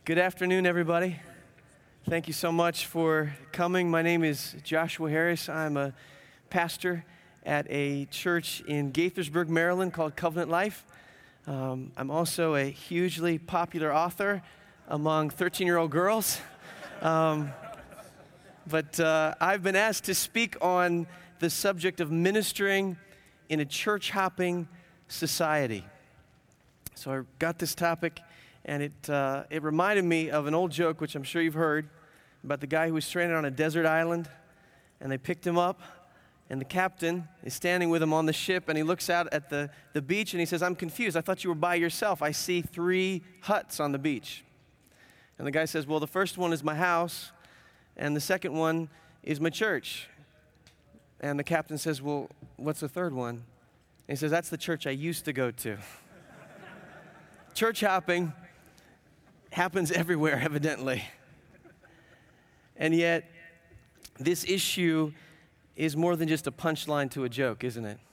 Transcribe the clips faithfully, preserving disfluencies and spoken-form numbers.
Good afternoon, everybody. Thank you so much for coming. My name is Joshua Harris. I'm a pastor at a church in Gaithersburg, Maryland called Covenant Life. Um, I'm also a hugely popular author among thirteen-year-old girls. Um, but uh, I've been asked to speak on the subject of ministering in a church-hopping society. So I got this topic, and it uh, it reminded me of an old joke, which I'm sure you've heard, about the guy who was stranded on a desert island, and they picked him up, and the captain is standing with him on the ship, and he looks out at the, the beach, and he says, "I'm confused. I thought you were by yourself. I see three huts on the beach." And the guy says, "Well, the first one is my house, and the second one is my church." And the captain says, "Well, what's the third one?" And he says, "That's the church I used to go to." Church hopping happens everywhere, evidently. And yet, this issue is more than just a punchline to a joke, isn't it?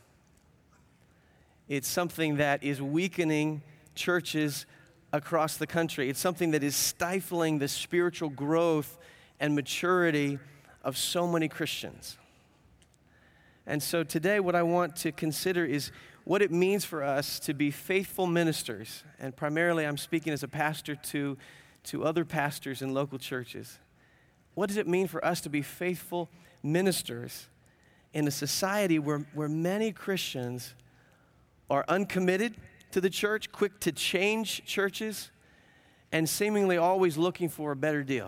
It's something that is weakening churches across the country. It's something that is stifling the spiritual growth and maturity of so many Christians. And so today, what I want to consider is what it means for us to be faithful ministers. And primarily, I'm speaking as a pastor to, to other pastors in local churches. What does it mean for us to be faithful ministers in a society where, where many Christians are uncommitted to the church, quick to change churches, and seemingly always looking for a better deal?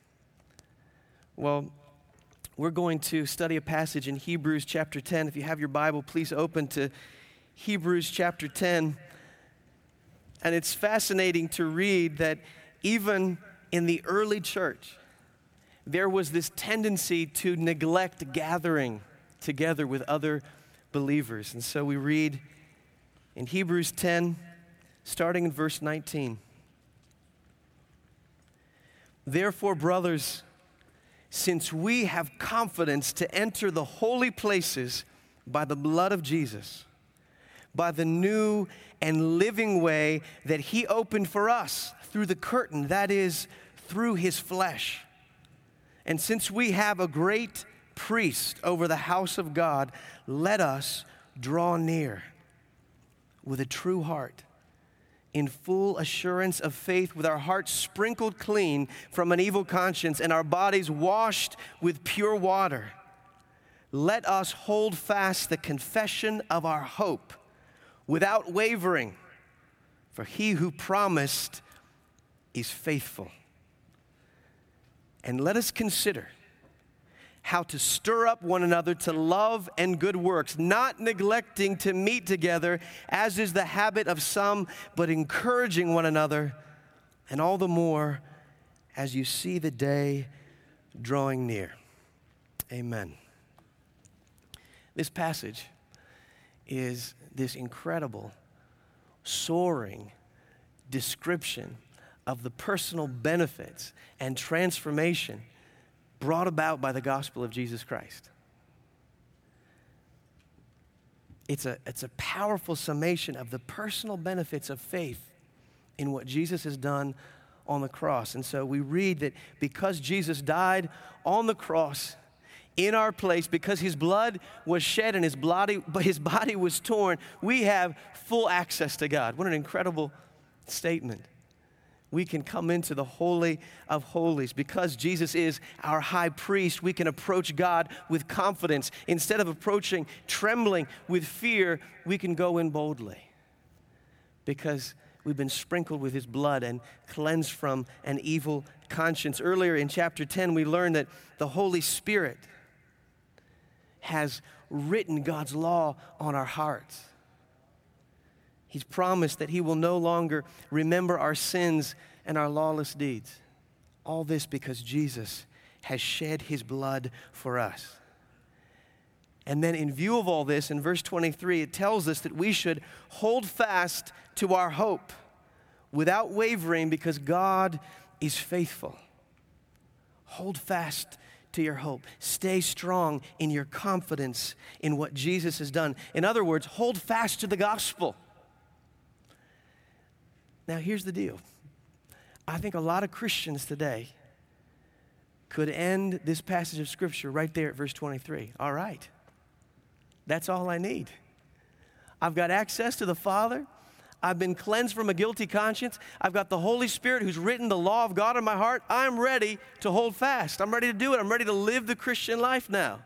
Well, we're going to study a passage in Hebrews chapter ten. If you have your Bible, please open to Hebrews chapter ten. And it's fascinating to read that even in the early church, there was this tendency to neglect gathering together with other believers. And so we read in Hebrews ten, starting in verse nineteen. "Therefore, brothers, since we have confidence to enter the holy places by the blood of Jesus, by the new and living way that he opened for us through the curtain, that is, through his flesh. And since we have a great priest over the house of God, let us draw near with a true heart, in full assurance of faith, with our hearts sprinkled clean from an evil conscience and our bodies washed with pure water. Let us hold fast the confession of our hope without wavering, for he who promised is faithful. And let us consider how to stir up one another to love and good works, not neglecting to meet together, as is the habit of some, but encouraging one another, and all the more as you see the day drawing near." Amen. This passage is this incredible, soaring description of the personal benefits and transformation brought about by the gospel of Jesus Christ. It's a, it's a powerful summation of the personal benefits of faith in what Jesus has done on the cross. And so we read that because Jesus died on the cross in our place, because his blood was shed and his body, but his body was torn, we have full access to God. What an incredible statement. We can come into the Holy of Holies. Because Jesus is our high priest, we can approach God with confidence. Instead of approaching trembling with fear, we can go in boldly. Because we've been sprinkled with his blood and cleansed from an evil conscience. Earlier in chapter ten, we learned that the Holy Spirit has written God's law on our hearts. He's promised that he will no longer remember our sins and our lawless deeds. All this because Jesus has shed his blood for us. And then in view of all this, in verse twenty-three, it tells us that we should hold fast to our hope without wavering, because God is faithful. Hold fast to your hope. Stay strong in your confidence in what Jesus has done. In other words, hold fast to the gospel. Now, here's the deal. I think a lot of Christians today could end this passage of Scripture right there at verse twenty-three. All right, that's all I need. I've got access to the Father. I've been cleansed from a guilty conscience. I've got the Holy Spirit who's written the law of God in my heart. I'm ready to hold fast. I'm ready to do it. I'm ready to live the Christian life now.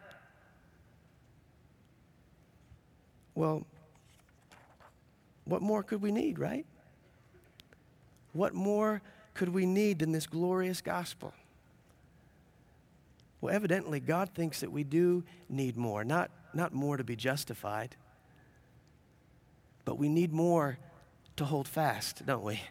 Well, what more could we need, right? What more could we need than this glorious gospel? Well, evidently, God thinks that we do need more, not, not more to be justified, but we need more to hold fast, don't we?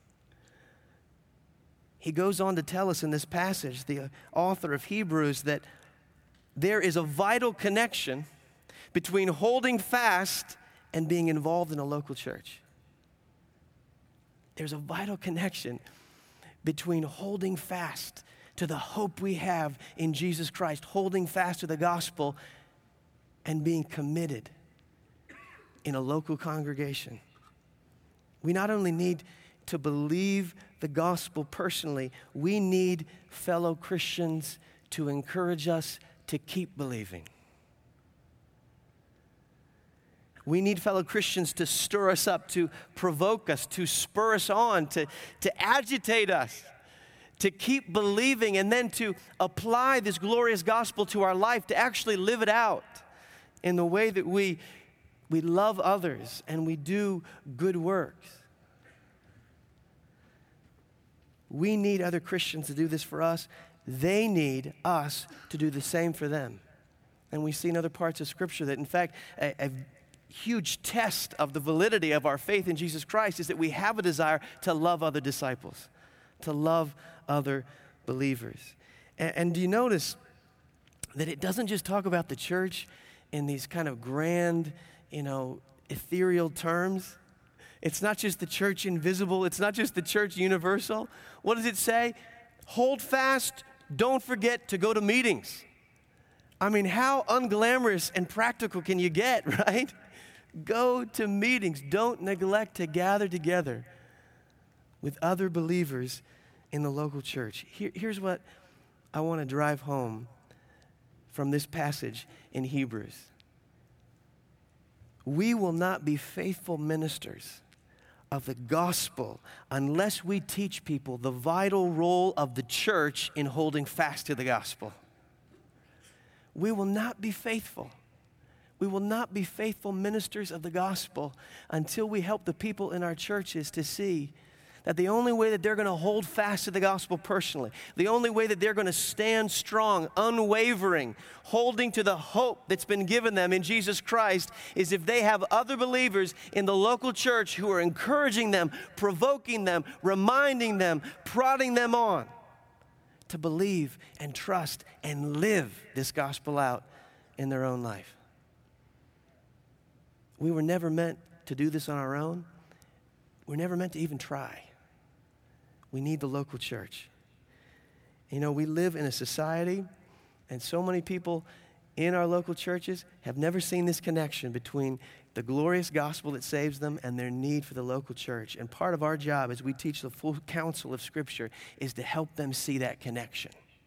He goes on to tell us in this passage, the author of Hebrews, that there is a vital connection between holding fast and being involved in a local church. There's a vital connection between holding fast to the hope we have in Jesus Christ, holding fast to the gospel, and being committed in a local congregation. We not only need to believe the gospel personally, we need fellow Christians to encourage us to keep believing. We need fellow Christians to stir us up, to provoke us, to spur us on, to, to agitate us, to keep believing, and then to apply this glorious gospel to our life, to actually live it out in the way that we, we love others and we do good works. We need other Christians to do this for us. They need us to do the same for them. And we see in other parts of Scripture that, in fact, a, a huge test of the validity of our faith in Jesus Christ is that we have a desire to love other disciples, to love other believers. And, and do you notice that it doesn't just talk about the church in these kind of grand, you know, ethereal terms? It's not just the church invisible. It's not just the church universal. What does it say? Hold fast. Don't forget to go to meetings. I mean, how unglamorous and practical can you get, right? Go to meetings. Don't neglect to gather together with other believers in the local church. Here, here's what I want to drive home from this passage in Hebrews. We will not be faithful ministers of the gospel unless we teach people the vital role of the church in holding fast to the gospel. We will not be faithful. We will not be faithful ministers of the gospel until we help the people in our churches to see that the only way that they're going to hold fast to the gospel personally, the only way that they're going to stand strong, unwavering, holding to the hope that's been given them in Jesus Christ, is if they have other believers in the local church who are encouraging them, provoking them, reminding them, prodding them on to believe and trust and live this gospel out in their own life. We were never meant to do this on our own. We're never meant to even try. We need the local church. You know, we live in a society, and so many people in our local churches have never seen this connection between the glorious gospel that saves them and their need for the local church. And part of our job as we teach the full counsel of Scripture is to help them see that connection.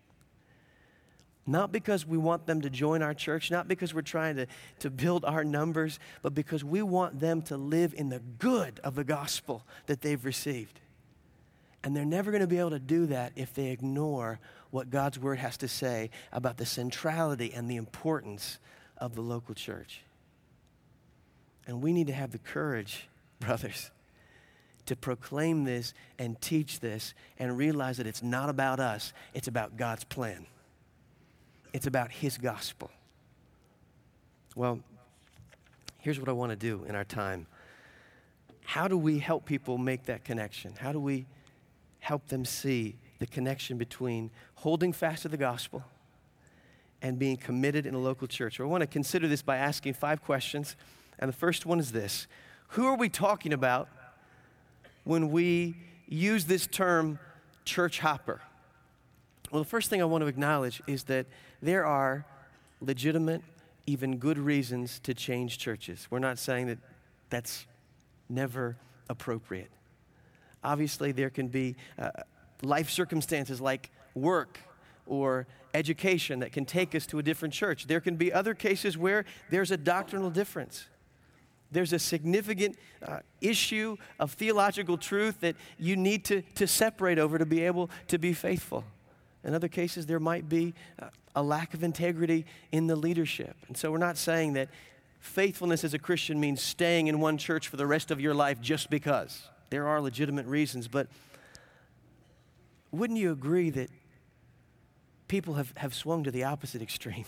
Not because we want them to join our church, not because we're trying to, to build our numbers, but because we want them to live in the good of the gospel that they've received. And they're never going to be able to do that if they ignore what God's word has to say about the centrality and the importance of the local church. And we need to have the courage, brothers, to proclaim this and teach this and realize that it's not about us, it's about God's plan. It's about His gospel. Well, here's what I want to do in our time. How do we help people make that connection? How do we help them see the connection between holding fast to the gospel and being committed in a local church? I want to consider this by asking five questions. And the first one is this: who are we talking about when we use this term church hopper? Well, the first thing I want to acknowledge is that there are legitimate, even good reasons to change churches. We're not saying that that's never appropriate. Obviously, there can be uh, life circumstances like work or education that can take us to a different church. There can be other cases where there's a doctrinal difference. There's a significant uh, issue of theological truth that you need to, to separate over to be able to be faithful. In other cases, there might be uh, a lack of integrity in the leadership. And so we're not saying that faithfulness as a Christian means staying in one church for the rest of your life just because. There are legitimate reasons, but wouldn't you agree that people have, have swung to the opposite extreme?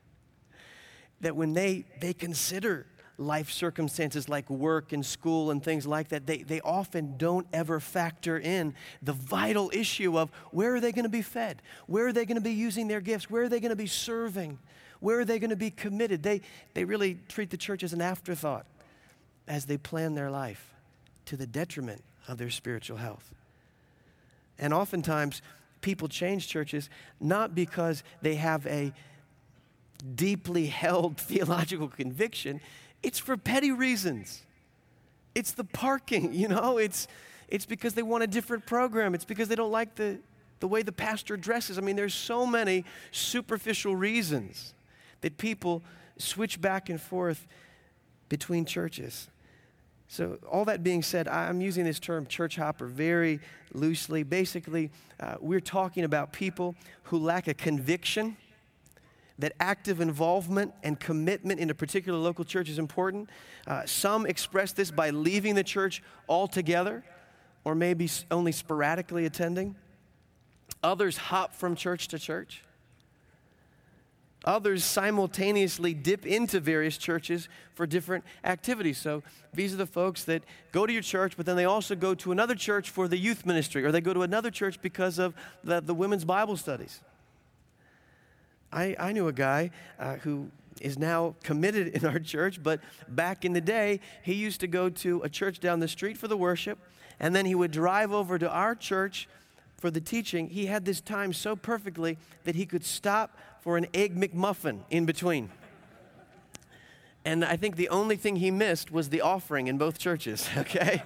That when they, they consider life circumstances like work and school and things like that, they, they often don't ever factor in the vital issue of where are they going to be fed? Where are they going to be using their gifts? Where are they going to be serving? Where are they going to be committed? They, they really treat the church as an afterthought as they plan their life to the detriment of their spiritual health. And oftentimes, people change churches not because they have a deeply held theological conviction. It's for petty reasons. It's the parking, you know. It's it's because they want a different program. It's because they don't like the, the way the pastor dresses. I mean, there's so many superficial reasons that people switch back and forth between churches. So all that being said, I'm using this term church hopper very loosely. Basically, uh, we're talking about people who lack a conviction that active involvement and commitment in a particular local church is important. Uh, some express this by leaving the church altogether or maybe only sporadically attending. Others hop from church to church. Others simultaneously dip into various churches for different activities. So these are the folks that go to your church, but then they also go to another church for the youth ministry, or they go to another church because of the, the women's Bible studies. I, I knew a guy uh, who is now committed in our church, but back in the day, he used to go to a church down the street for the worship, and then he would drive over to our church for the teaching. He had this time so perfectly that he could stop for an Egg McMuffin in between. And I think the only thing he missed was the offering in both churches, okay?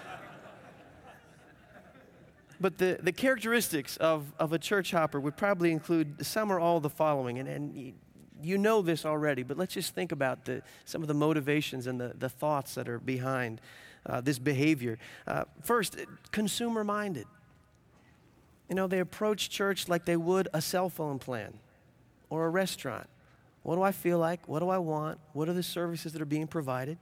But the, the characteristics of, of a church hopper would probably include some or all the following. And, and you know this already, but let's just think about the, some of the motivations and the, the thoughts that are behind uh, this behavior. Uh, first, consumer-minded. You know, they approach church like they would a cell phone plan or a restaurant. What do I feel like? What do I want? What are the services that are being provided?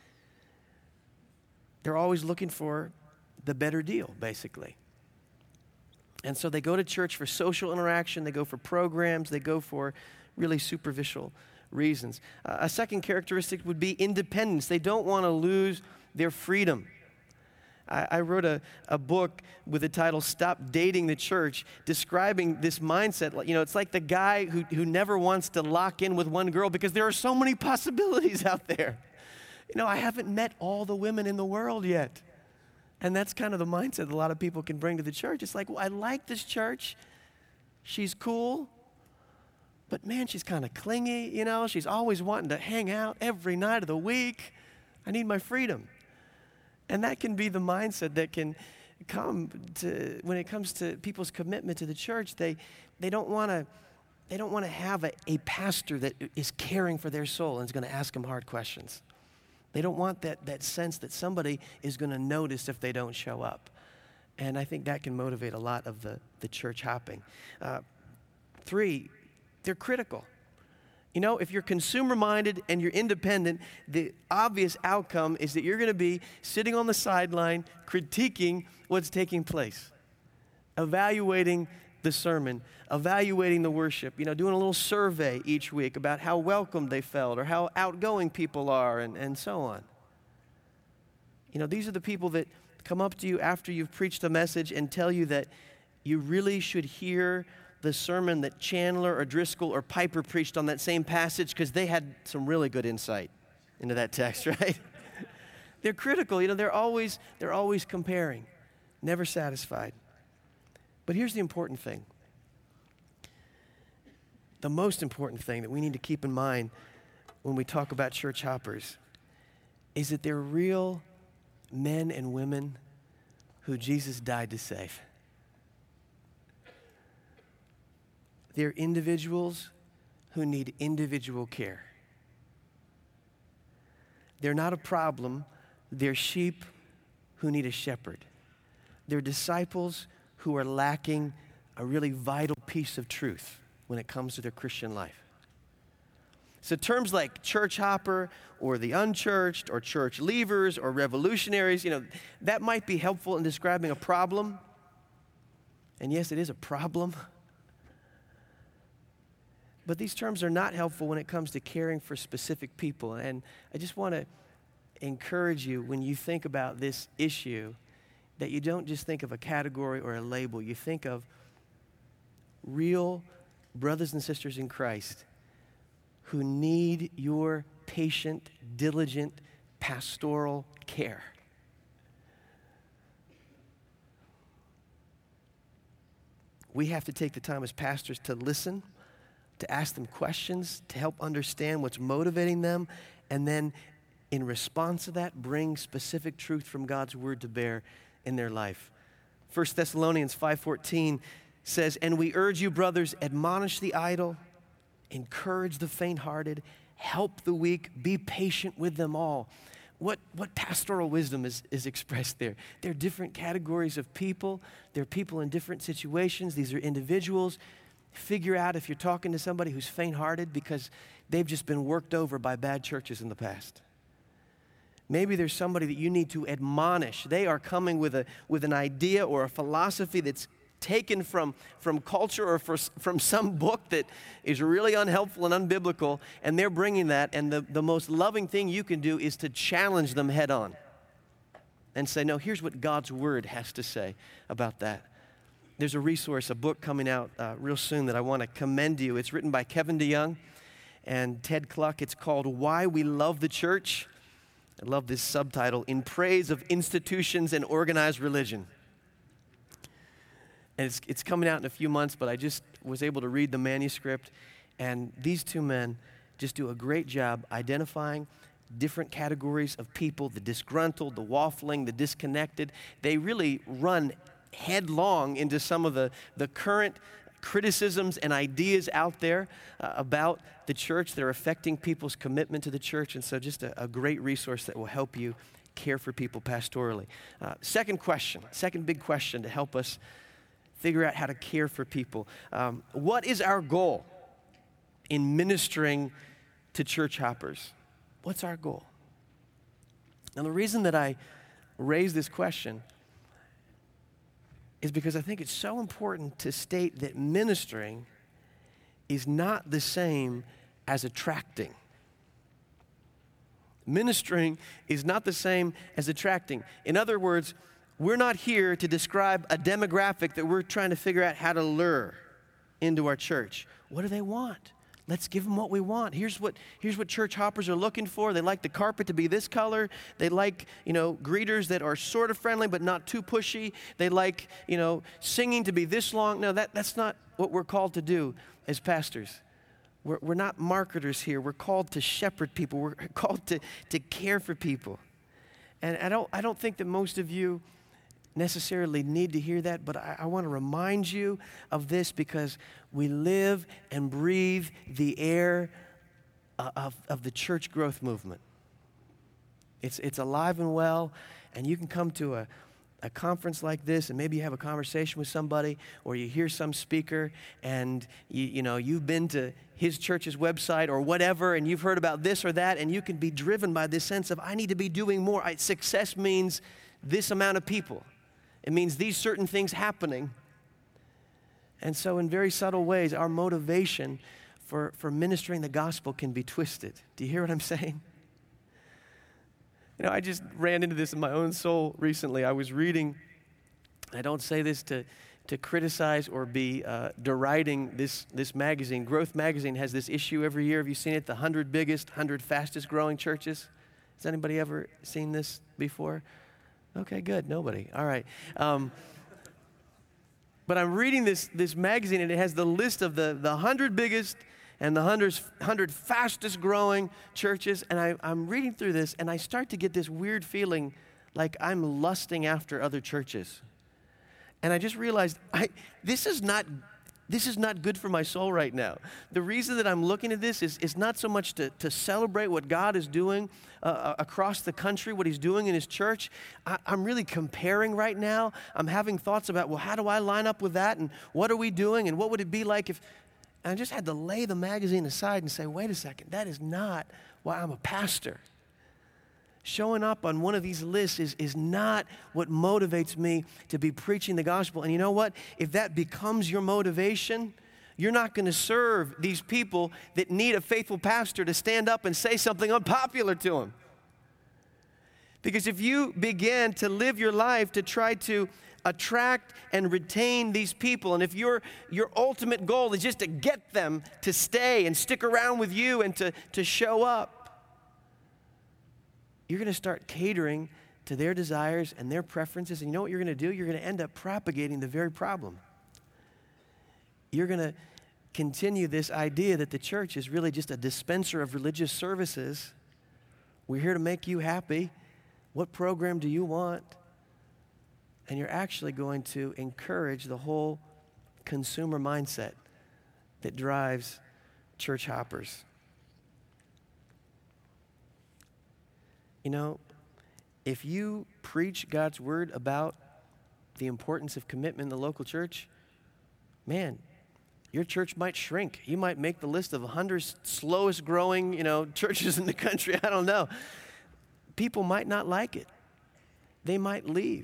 They're always looking for the better deal, basically. And so they go to church for social interaction, they go for programs, they go for really superficial reasons. Uh, a second characteristic would be independence. They don't want to lose their freedom. I, I wrote a, a book with the title, Stop Dating the Church, describing this mindset. You know, it's like the guy who, who never wants to lock in with one girl because there are so many possibilities out there. You know, I haven't met all the women in the world yet. And that's kind of the mindset a lot of people can bring to the church. It's like, well, I like this church. She's cool. But man, she's kind of clingy, you know. She's always wanting to hang out every night of the week. I need my freedom. And that can be the mindset that can come to, when it comes to people's commitment to the church. They, they don't want to they don't want to have a, a pastor that is caring for their soul and is going to ask them hard questions. They don't want that, that sense that somebody is going to notice if they don't show up. And I think that can motivate a lot of the, the church hopping. Uh, three, they're critical. You know, if you're consumer-minded and you're independent, the obvious outcome is that you're going to be sitting on the sideline critiquing what's taking place, evaluating the sermon, evaluating the worship, you know, doing a little survey each week about how welcome they felt or how outgoing people are and, and so on. You know, these are the people that come up to you after you've preached a message and tell you that you really should hear the sermon that Chandler or Driscoll or Piper preached on that same passage because they had some really good insight into that text, right? They're critical, you know, they're always, they're always comparing, never satisfied. But here's the important thing. The most important thing that we need to keep in mind when we talk about church hoppers is that they're real men and women who Jesus died to save. They're individuals who need individual care. They're not a problem. They're sheep who need a shepherd. They're disciples who are lacking a really vital piece of truth when it comes to their Christian life. So terms like church hopper or the unchurched or church leavers or revolutionaries, you know, that might be helpful in describing a problem. And yes, it is a problem. But these terms are not helpful when it comes to caring for specific people. And I just want to encourage you, when you think about this issue, that you don't just think of a category or a label. You think of real brothers and sisters in Christ who need your patient, diligent, pastoral care. We have to take the time as pastors to listen, to ask them questions, to help understand what's motivating them, and then in response to that, bring specific truth from God's word to bear in their life. First Thessalonians five fourteen says, "And we urge you, brothers, admonish the idle, encourage the faint-hearted, help the weak, be patient with them all." What, what pastoral wisdom is, is expressed there? There are different categories of people. There are people in different situations. These are individuals. Figure out if you're talking to somebody who's faint-hearted because they've just been worked over by bad churches in the past. Maybe there's somebody that you need to admonish. They are coming with a with an idea or a philosophy that's taken from, from culture or for, from some book that is really unhelpful and unbiblical, and they're bringing that, and the, the most loving thing you can do is to challenge them head on and say, no, here's what God's word has to say about that. There's a resource, a book coming out uh, real soon that I want to commend to you. It's written by Kevin DeYoung and Ted Kluck. It's called Why We Love the Church. I love this subtitle, In Praise of Institutions and Organized Religion. And it's, it's coming out in a few months, but I just was able to read the manuscript, and these two men just do a great job identifying different categories of people, the disgruntled, the waffling, the disconnected. They really run headlong into some of the, the current criticisms and ideas out there uh, about the church that are affecting people's commitment to the church, and so just a, a great resource that will help you care for people pastorally. Uh, second question, second big question to help us figure out how to care for people. Um, what is our goal in ministering to church hoppers? What's our goal? Now, the reason that I raise this question is because I think it's so important to state that ministering is not the same as attracting. Ministering is not the same as attracting. In other words, we're not here to describe a demographic that we're trying to figure out how to lure into our church. What do they want? Let's give them what we want. Here's what, here's what church hoppers are looking for. They like the carpet to be this color. They like, you know, greeters that are sort of friendly but not too pushy. They like, you know, singing to be this long. No, that, that's not what we're called to do as pastors. We're, we're not marketers here. We're called to shepherd people. We're called to, to care for people. And I don't, I don't think that most of you necessarily need to hear that, but I, I want to remind you of this because we live and breathe the air uh, of, of the church growth movement. It's, it's alive and well, and you can come to a, a conference like this, and maybe you have a conversation with somebody, or you hear some speaker, and you, you know, you've been to his church's website or whatever, and you've heard about this or that, and you can be driven by this sense of, I need to be doing more. I, success means this amount of people. It means these certain things happening. And so in very subtle ways, our motivation for, for ministering the gospel can be twisted. Do you hear what I'm saying? You know, I just ran into this in my own soul recently. I was reading, I don't say this to, to criticize or be uh, deriding this, this magazine. Growth Magazine has this issue every year. Have you seen it? The one hundred biggest, one hundred fastest growing churches. Has anybody ever seen this before? Okay, good. Nobody. All right. Um, but I'm reading this this magazine, and it has the list of the, the one hundred biggest and the one hundred, one hundred fastest growing churches. And I, I'm reading through this, and I start to get this weird feeling like I'm lusting after other churches. And I just realized I, this is not This is not good for my soul right now. The reason that I'm looking at this is, is not so much to, to celebrate what God is doing uh, across the country, what he's doing in his church. I, I'm really comparing right now. I'm having thoughts about, well, how do I line up with that? And what are we doing? And what would it be like if... And I just had to lay the magazine aside and say, wait a second, that is not why I'm a pastor. Showing up on one of these lists is, is not what motivates me to be preaching the gospel. And you know what? If that becomes your motivation, you're not going to serve these people that need a faithful pastor to stand up and say something unpopular to them. Because if you begin to live your life to try to attract and retain these people, and if your your ultimate goal is just to get them to stay and stick around with you and to, to show up, you're going to start catering to their desires and their preferences. And you know what you're going to do? You're going to end up propagating the very problem. You're going to continue this idea that the church is really just a dispenser of religious services. We're here to make you happy. What program do you want? And you're actually going to encourage the whole consumer mindset that drives church hoppers. You know, if you preach God's word about the importance of commitment in the local church, man, your church might shrink. You might make the list of one hundred slowest growing, you know, churches in the country. I don't know. People might not like it. They might leave.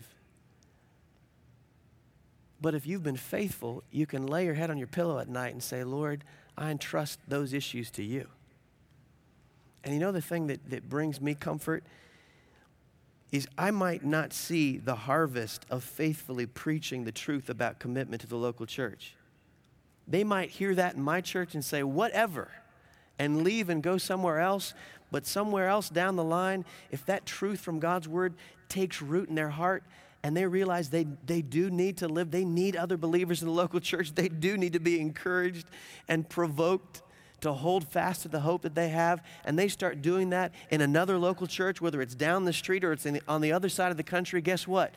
But if you've been faithful, you can lay your head on your pillow at night and say, Lord, I entrust those issues to you. And you know the thing that, that brings me comfort is I might not see the harvest of faithfully preaching the truth about commitment to the local church. They might hear that in my church and say, whatever, and leave and go somewhere else. But somewhere else down the line, if that truth from God's word takes root in their heart and they realize they, they do need to live, they need other believers in the local church, they do need to be encouraged and provoked to hold fast to the hope that they have, and they start doing that in another local church, whether it's down the street or it's in the, on the other side of the country, guess what?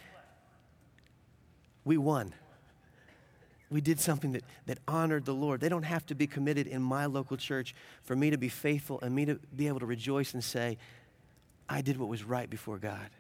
We won. We did something that, that honored the Lord. They don't have to be committed in my local church for me to be faithful and me to be able to rejoice and say, I did what was right before God.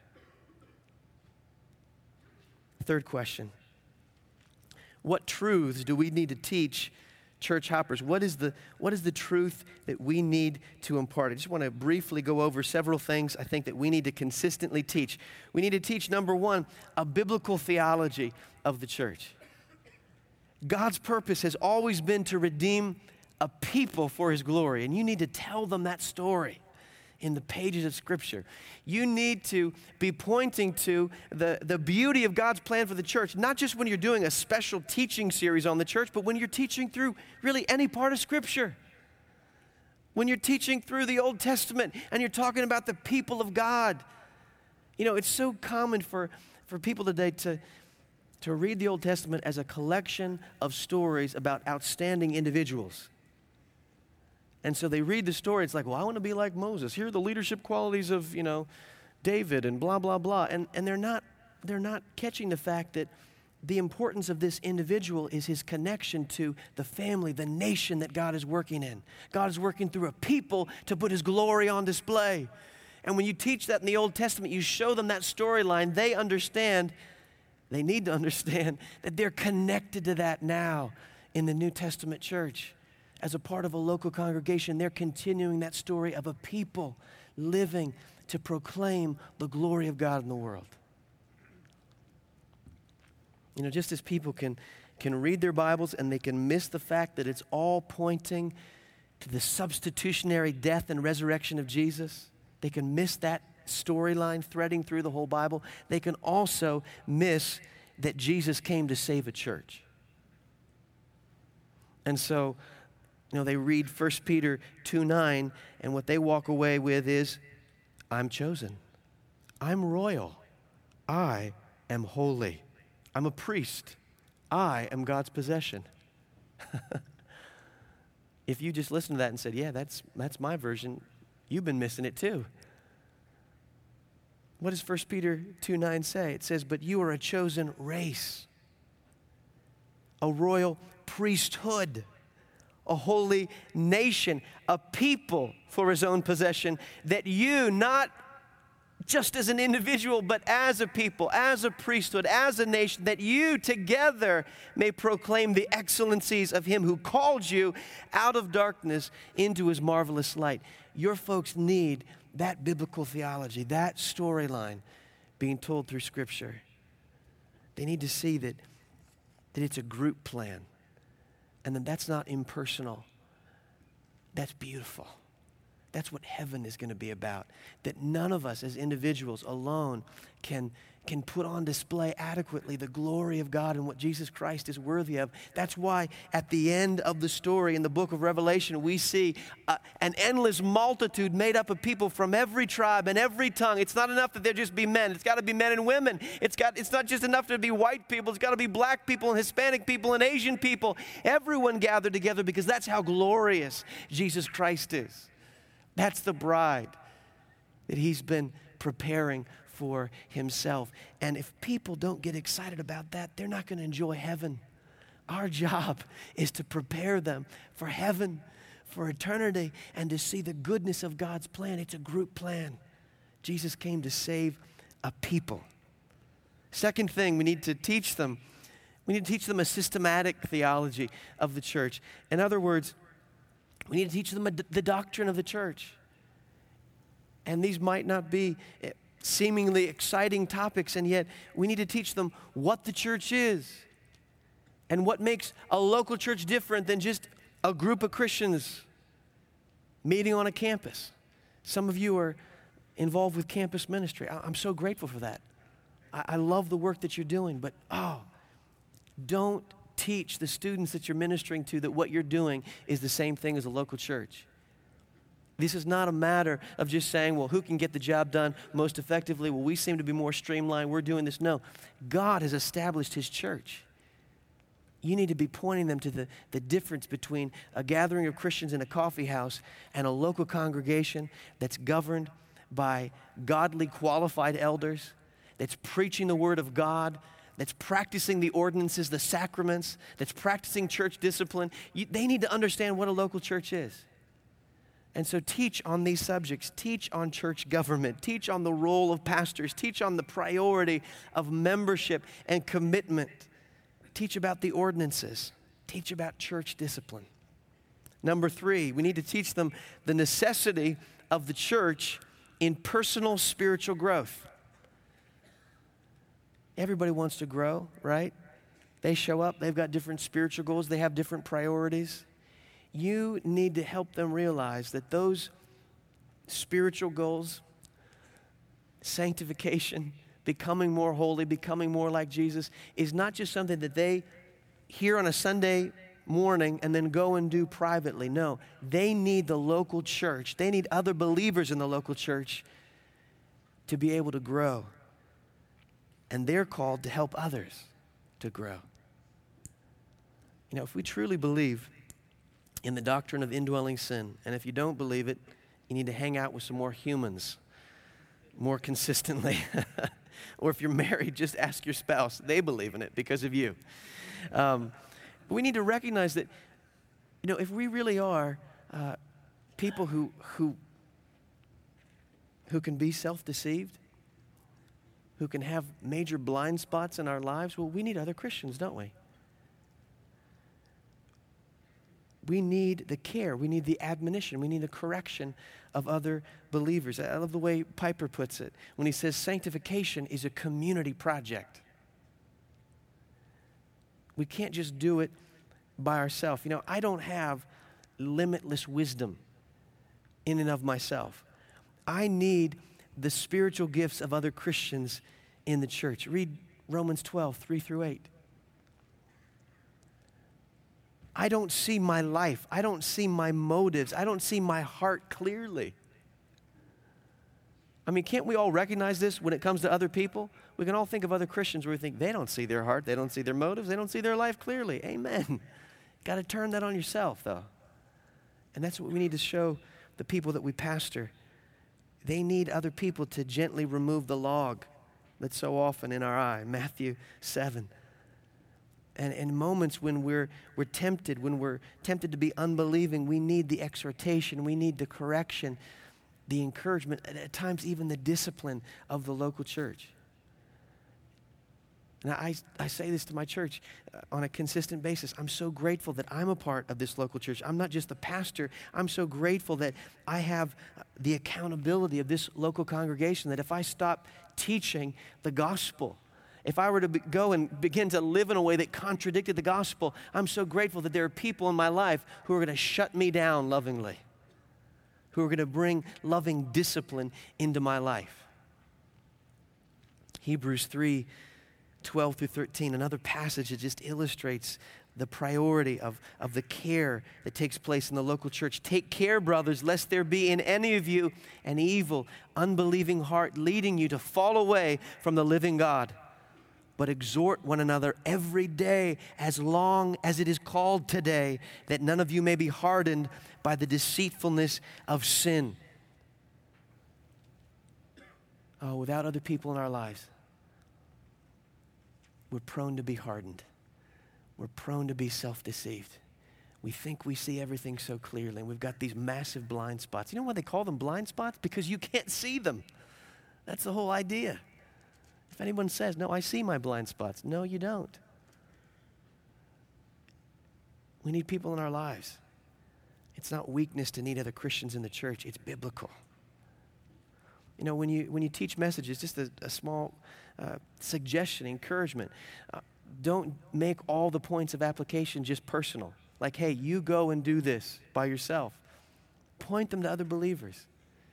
Third question. What truths do we need to teach church hoppers? What is the what is the truth that we need to impart? I just want to briefly go over several things I think that we need to consistently teach. We need to teach, number one, a biblical theology of the church. God's purpose has always been to redeem a people for his glory, and you need to tell them that story in the pages of Scripture. You need to be pointing to the, the beauty of God's plan for the church, not just when you're doing a special teaching series on the church, but when you're teaching through really any part of Scripture. When you're teaching through the Old Testament and you're talking about the people of God. You know, it's so common for, for people today to, to read the Old Testament as a collection of stories about outstanding individuals. And so they read the story, it's like, well, I want to be like Moses. Here are the leadership qualities of, you know, David and blah, blah, blah. And, and they're not, they're not catching the fact that the importance of this individual is his connection to the family, the nation that God is working in. God is working through a people to put his glory on display. And when you teach that in the Old Testament, you show them that storyline, they understand, they need to understand that they're connected to that now in the New Testament church. As a part of a local congregation, they're continuing that story of a people living to proclaim the glory of God in the world. You know, just as people can, can read their Bibles and they can miss the fact that it's all pointing to the substitutionary death and resurrection of Jesus, they can miss that storyline threading through the whole Bible. They can also miss that Jesus came to save a church. And so, you know, they read First Peter two nine, and what they walk away with is, I'm chosen. I'm royal. I am holy. I'm a priest. I am God's possession. If you just listened to that and said, yeah, that's, that's my version, you've been missing it too. What does First Peter two nine say? It says, but you are a chosen race, a royal priesthood, a holy nation, a people for his own possession, that you, not just as an individual, but as a people, as a priesthood, as a nation, that you together may proclaim the excellencies of him who called you out of darkness into his marvelous light. Your folks need that biblical theology, that storyline being told through Scripture. They need to see that, that it's a group plan, and that that's not impersonal. That's beautiful. That's what heaven is going to be about. That none of us as individuals alone can, can put on display adequately the glory of God and what Jesus Christ is worthy of. That's why at the end of the story in the book of Revelation, we see uh, an endless multitude made up of people from every tribe and every tongue. It's not enough that there just be men. It's got to be men and women. It's got, it's not just enough to be white people. It's got to be black people and Hispanic people and Asian people. Everyone gathered together, because that's how glorious Jesus Christ is. That's the bride that he's been preparing for himself. And if people don't get excited about that, they're not going to enjoy heaven. Our job is to prepare them for heaven, for eternity, and to see the goodness of God's plan. It's a group plan. Jesus came to save a people. Second thing we need to teach them, we need to teach them a systematic theology of the church. In other words, we need to teach them a, the doctrine of the church. And these might not be seemingly exciting topics, and yet we need to teach them what the church is and what makes a local church different than just a group of Christians meeting on a campus. Some of you are involved with campus ministry. I'm so grateful for that. I love the work that you're doing, but oh, don't teach the students that you're ministering to that what you're doing is the same thing as a local church. This is not a matter of just saying, well, who can get the job done most effectively? Well, we seem to be more streamlined. We're doing this. No, God has established his church. You need to be pointing them to the, the difference between a gathering of Christians in a coffee house and a local congregation that's governed by godly, qualified elders, that's preaching the word of God, that's practicing the ordinances, the sacraments, that's practicing church discipline. You, they need to understand what a local church is. And so teach on these subjects. Teach on church government. Teach on the role of pastors. Teach on the priority of membership and commitment. Teach about the ordinances. Teach about church discipline. Number three, we need to teach them the necessity of the church in personal spiritual growth. Everybody wants to grow, right? They show up, they've got different spiritual goals, they have different priorities. You need to help them realize that those spiritual goals, sanctification, becoming more holy, becoming more like Jesus, is not just something that they hear on a Sunday morning and then go and do privately. No, they need the local church. They need other believers in the local church to be able to grow. And they're called to help others to grow. You know, if we truly believe in the doctrine of indwelling sin, and if you don't believe it, you need to hang out with some more humans more consistently. Or if you're married, just ask your spouse. They believe in it because of you. Um, but we need to recognize that, you know, if we really are uh, people who, who, who can be self-deceived, who can have major blind spots in our lives, well, we need other Christians, don't we? We need the care. We need the admonition. We need the correction of other believers. I love the way Piper puts it when he says sanctification is a community project. We can't just do it by ourselves. You know, I don't have limitless wisdom in and of myself. I need the spiritual gifts of other Christians in the church. Read Romans twelve, three through eight. I don't see my life. I don't see my motives. I don't see my heart clearly. I mean, can't we all recognize this when it comes to other people? We can all think of other Christians where we think they don't see their heart, they don't see their motives, they don't see their life clearly. Amen. Got to turn that on yourself, though. And that's what we need to show the people that we pastor. They need other people to gently remove the log that's so often in our eye. Matthew seven. And in moments when we're, we're tempted, when we're tempted to be unbelieving, we need the exhortation, we need the correction, the encouragement, and at times even the discipline of the local church. And I, I say this to my church uh, on a consistent basis. I'm so grateful that I'm a part of this local church. I'm not just the pastor. I'm so grateful that I have the accountability of this local congregation, that if I stop teaching the gospel, if I were to be, go and begin to live in a way that contradicted the gospel, I'm so grateful that there are people in my life who are going to shut me down lovingly, who are going to bring loving discipline into my life. Hebrews three, twelve through thirteen, another passage that just illustrates the priority of, of the care that takes place in the local church. Take care, brothers, lest there be in any of you an evil, unbelieving heart leading you to fall away from the living God. But exhort one another every day as long as it is called today, that none of you may be hardened by the deceitfulness of sin. Oh, without other people in our lives, we're prone to be hardened. We're prone to be self-deceived. We think we see everything so clearly, and we've got these massive blind spots. You know why they call them blind spots? Because you can't see them. That's the whole idea. If anyone says, no, I see my blind spots. No, you don't. We need people in our lives. It's not weakness to need other Christians in the church. It's biblical. You know, when you when you teach messages, just a, a small uh, suggestion, encouragement, uh, don't make all the points of application just personal. Like, hey, you go and do this by yourself. Point them to other believers.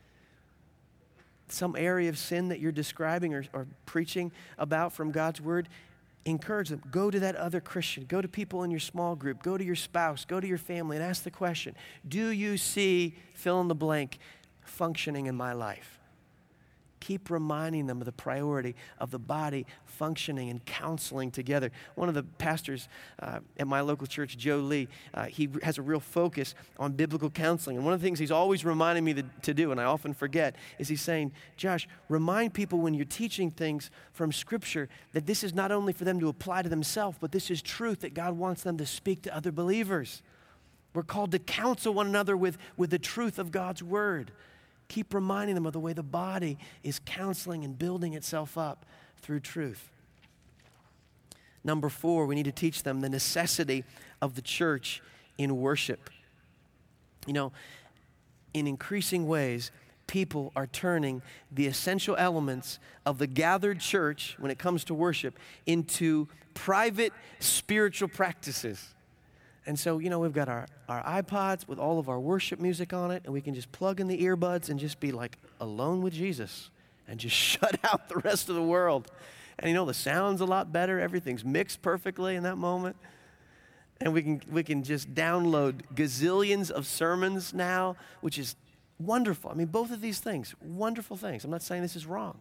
Some area of sin that you're describing or, or preaching about from God's word, encourage them. Go to that other Christian. Go to people in your small group. Go to your spouse. Go to your family and ask the question, do you see fill in the blank functioning in my life? Keep reminding them of the priority of the body functioning and counseling together. One of the pastors uh, at my local church, Joe Lee, uh, he has a real focus on biblical counseling. And one of the things he's always reminding me to, to do, and I often forget, is he's saying, Josh, remind people when you're teaching things from Scripture that this is not only for them to apply to themselves, but this is truth that God wants them to speak to other believers. We're called to counsel one another with, with the truth of God's word. Keep reminding them of the way the body is counseling and building itself up through truth. Number four, we need to teach them the necessity of the church in worship. You know, in increasing ways, people are turning the essential elements of the gathered church when it comes to worship into private spiritual practices. And so, you know, we've got our, our iPods with all of our worship music on it, and we can just plug in the earbuds and just be like alone with Jesus and just shut out the rest of the world. And you know, the sound's a lot better. Everything's mixed perfectly in that moment. And we can we can just download gazillions of sermons now, which is wonderful. I mean, both of these things, wonderful things. I'm not saying this is wrong.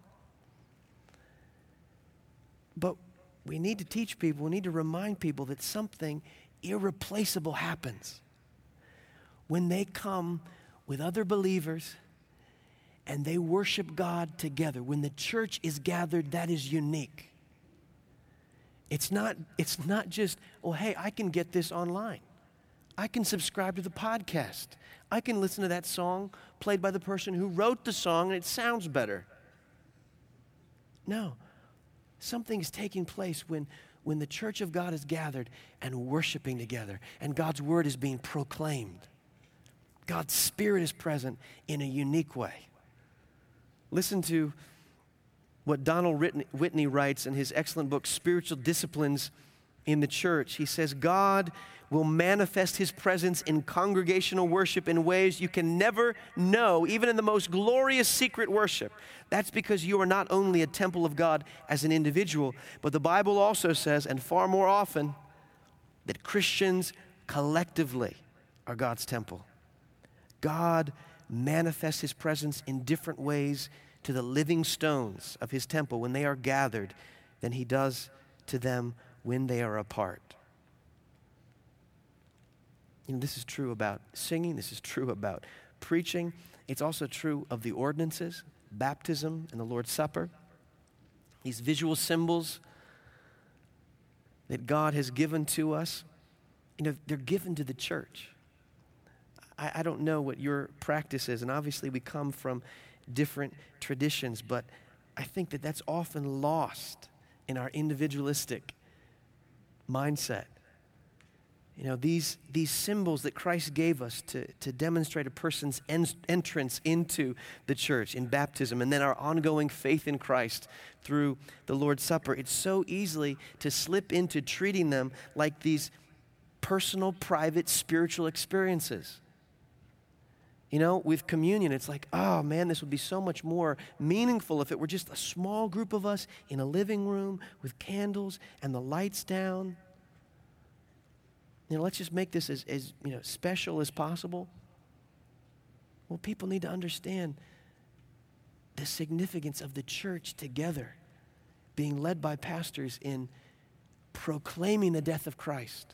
But we need to teach people, we need to remind people that something irreplaceable happens when they come with other believers and they worship God together. When the church is gathered, that is unique. It's not, it's not just, well, hey, I can get this online. I can subscribe to the podcast. I can listen to that song played by the person who wrote the song and it sounds better. No. Something's taking place when when the church of God is gathered and worshiping together, and God's word is being proclaimed. God's Spirit is present in a unique way. Listen to what Donald Whitney writes in his excellent book, Spiritual Disciplines in the Church. He says, God will manifest his presence in congregational worship in ways you can never know, even in the most glorious secret worship. That's because you are not only a temple of God as an individual, but the Bible also says, and far more often, that Christians collectively are God's temple. God manifests his presence in different ways to the living stones of his temple when they are gathered than he does to them when they are apart. You know, this is true about singing. This is true about preaching. It's also true of the ordinances, baptism and the Lord's Supper. These visual symbols that God has given to us, you know, they're given to the church. I, I don't know what your practice is, and obviously we come from different traditions, but I think that that's often lost in our individualistic mindset. You know, these, these symbols that Christ gave us to, to demonstrate a person's en- entrance into the church in baptism, and then our ongoing faith in Christ through the Lord's Supper, it's so easily to slip into treating them like these personal, private, spiritual experiences. You know, with communion, it's like, oh man, this would be so much more meaningful if it were just a small group of us in a living room with candles and the lights down. You know, let's just make this as, as you know, special as possible. Well, people need to understand the significance of the church together, being led by pastors in proclaiming the death of Christ.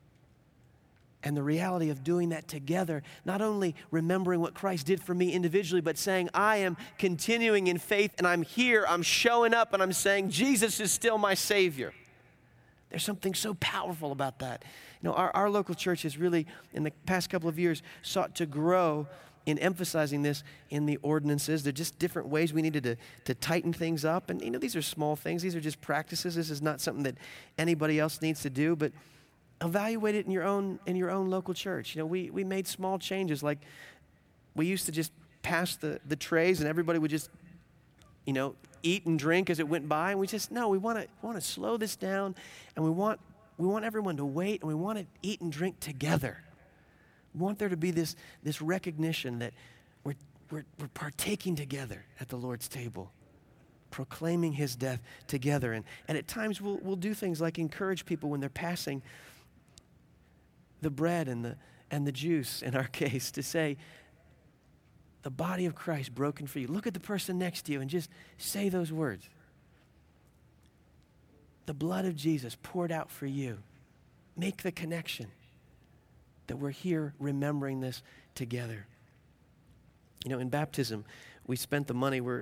And the reality of doing that together, not only remembering what Christ did for me individually, but saying, I am continuing in faith and I'm here, I'm showing up and I'm saying, Jesus is still my Savior. There's something so powerful about that. You know, our, our local church has really, in the past couple of years, sought to grow in emphasizing this in the ordinances. They're just different ways we needed to, to tighten things up. And, you know, these are small things. These are just practices. This is not something that anybody else needs to do, but evaluate it in your own in your own local church. You know, we, we made small changes, like we used to just pass the, the trays and everybody would just, you know, eat and drink as it went by. And we just, no, we want to want to slow this down, and we want we want everyone to wait, and we want to eat and drink together. We want there to be this this recognition that we're we're, we're partaking together at the Lord's table, proclaiming his death together. And, and at times we'll we'll do things like encourage people when they're passing the bread and the and the juice, in our case, to say, the body of Christ broken for you. Look at the person next to you and just say those words. The blood of Jesus poured out for you. Make the connection that we're here remembering this together. You know, in baptism, we spent the money we're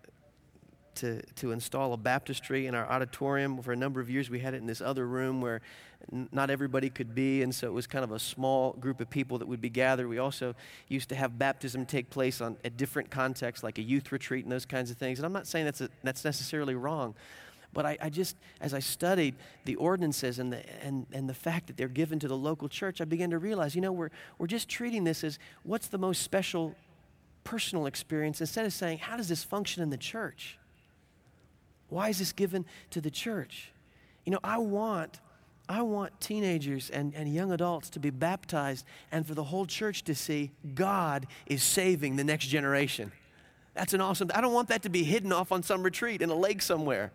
to, to install a baptistry in our auditorium. For a number of years, we had it in this other room where n- not everybody could be, and so it was kind of a small group of people that would be gathered. We also used to have baptism take place on a different context, like a youth retreat and those kinds of things. And I'm not saying that's a, that's necessarily wrong, but I, I just, as I studied the ordinances and the and, and the fact that they're given to the local church, I began to realize, you know, we're we're just treating this as what's the most special personal experience, instead of saying, how does this function in the church? Why is this given to the church? You know, I want, I want teenagers and, and young adults to be baptized and for the whole church to see God is saving the next generation. That's an awesome, I don't want that to be hidden off on some retreat in a lake somewhere.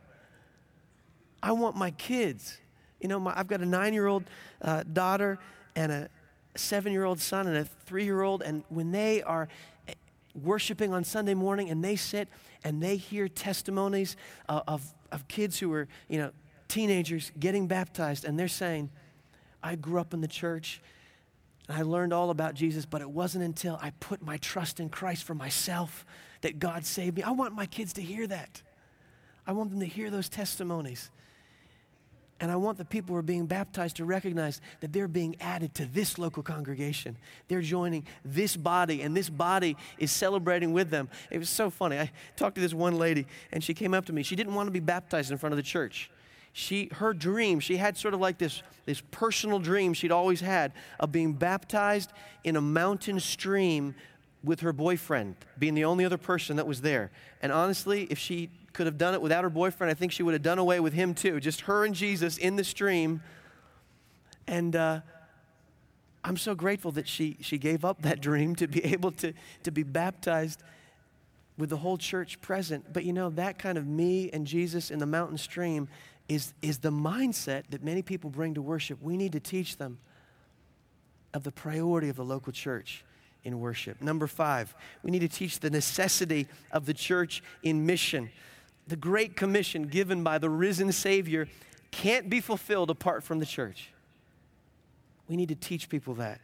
I want my kids, you know, my, I've got a nine-year-old uh, daughter and a seven-year-old son and a three-year-old, and when they are worshiping on Sunday morning and they sit and they hear testimonies uh, of, of kids who are, you know, teenagers getting baptized, and they're saying, I grew up in the church and I learned all about Jesus, but it wasn't until I put my trust in Christ for myself that God saved me. I want my kids to hear that. I want them to hear those testimonies. And I want the people who are being baptized to recognize that they're being added to this local congregation. They're joining this body, and this body is celebrating with them. It was so funny. I talked to this one lady, and she came up to me. She didn't want to be baptized in front of the church. She, her dream, she had sort of like this, this personal dream she'd always had of being baptized in a mountain stream with her boyfriend, being the only other person that was there. And honestly, if she could have done it without her boyfriend, I think she would have done away with him too. Just her and Jesus in the stream. And uh, I'm so grateful that she she gave up that dream to be able to, to be baptized with the whole church present. But you know, that kind of me and Jesus in the mountain stream is, is the mindset that many people bring to worship. We need to teach them of the priority of the local church in worship. Number five, we need to teach the necessity of the church in mission. The Great Commission given by the risen Savior can't be fulfilled apart from the church. We need to teach people that.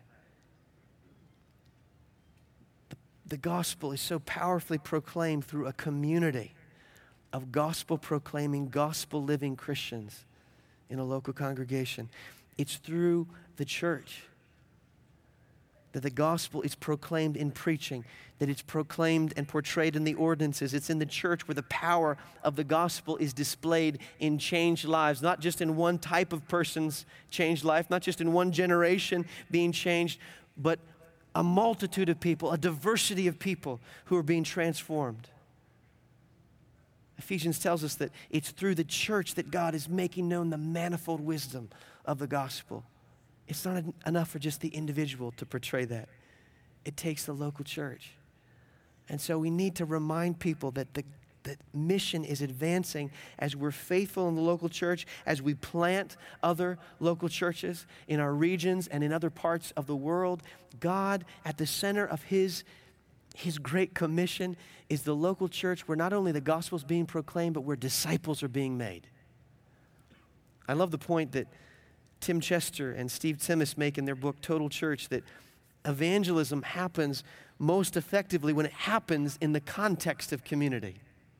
The, the gospel is so powerfully proclaimed through a community of gospel-proclaiming, gospel-living Christians in a local congregation. It's through the church that the gospel is proclaimed in preaching, that it's proclaimed and portrayed in the ordinances. It's in the church where the power of the gospel is displayed in changed lives, not just in one type of person's changed life, not just in one generation being changed, but a multitude of people, a diversity of people who are being transformed. Ephesians tells us that it's through the church that God is making known the manifold wisdom of the gospel. It's not en- enough for just the individual to portray that. It takes the local church. And so we need to remind people that the that mission is advancing as we're faithful in the local church, as we plant other local churches in our regions and in other parts of the world. God, at the center of his, his great commission, is the local church where not only the gospel is being proclaimed, but where disciples are being made. I love the point that Tim Chester and Steve Timmis make in their book, Total Church, that evangelism happens most effectively when it happens in the context of community.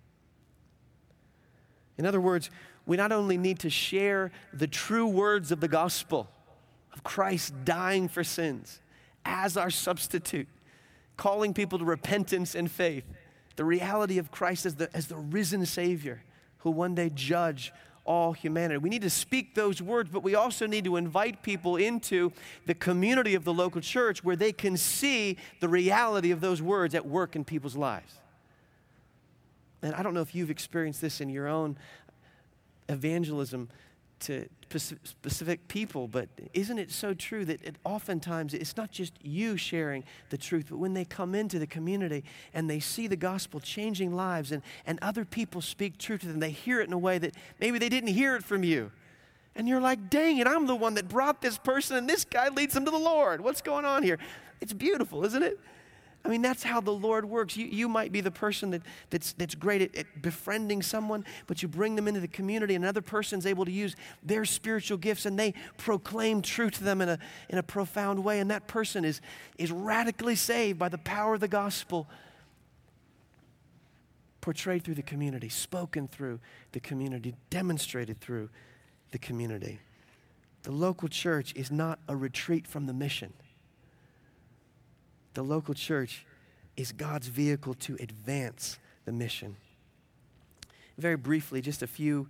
In other words, we not only need to share the true words of the gospel, of Christ dying for sins as our substitute, calling people to repentance and faith, the reality of Christ as the, as the risen Savior who will one day judge all humanity. We need to speak those words, but we also need to invite people into the community of the local church where they can see the reality of those words at work in people's lives. And I don't know if you've experienced this in your own evangelism to specific people, but isn't it so true that it oftentimes it's not just you sharing the truth, but when they come into the community and they see the gospel changing lives and, and other people speak truth to them, they hear it in a way that maybe they didn't hear it from you. And you're like, dang it, I'm the one that brought this person and this guy leads them to the Lord. What's going on here? It's beautiful, isn't it? I mean, that's how the Lord works. You, you might be the person that, that's, that's great at, at befriending someone, but you bring them into the community, and another person's able to use their spiritual gifts, and they proclaim truth to them in a, in a profound way, and that person is, is radically saved by the power of the gospel, portrayed through the community, spoken through the community, demonstrated through the community. The local church is not a retreat from the mission. The local church is God's vehicle to advance the mission. Very briefly, just a few